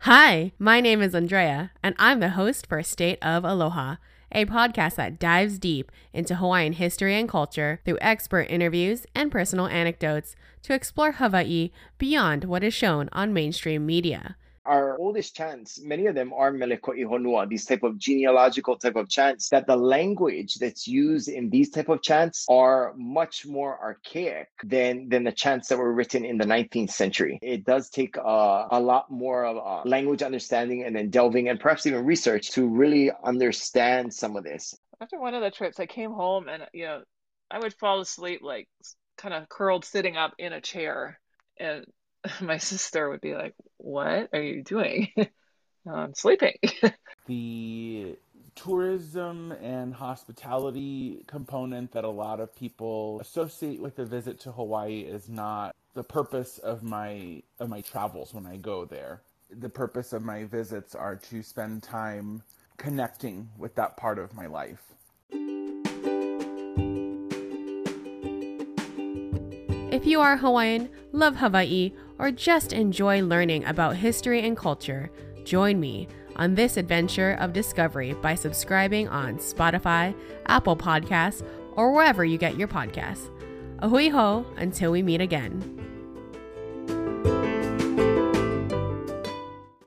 Hi, my name is Andrea, and I'm the host for State of Aloha, a podcast that dives deep into Hawaiian history and culture through expert interviews and personal anecdotes to explore Hawaii beyond what is shown on mainstream media. Our oldest chants, many of them are Meleko'i Honua, these type of genealogical type of chants, that the language that's used in these type of chants are much more archaic than the chants that were written in the 19th century. It does take a lot more of language understanding and then delving and perhaps even research to really understand some of this. After one of the trips, I came home and, I would fall asleep like kind of curled sitting up in a chair. And my sister would be like, "What are you doing?" I'm sleeping. The tourism and hospitality component that a lot of people associate with a visit to Hawaii is not the purpose of my travels when I go there. The purpose of my visits are to spend time connecting with that part of my life. If you are Hawaiian, love Hawaii, or just enjoy learning about history and culture, join me on this adventure of discovery by subscribing on Spotify, Apple Podcasts, or wherever you get your podcasts. Ahui ho, until we meet again.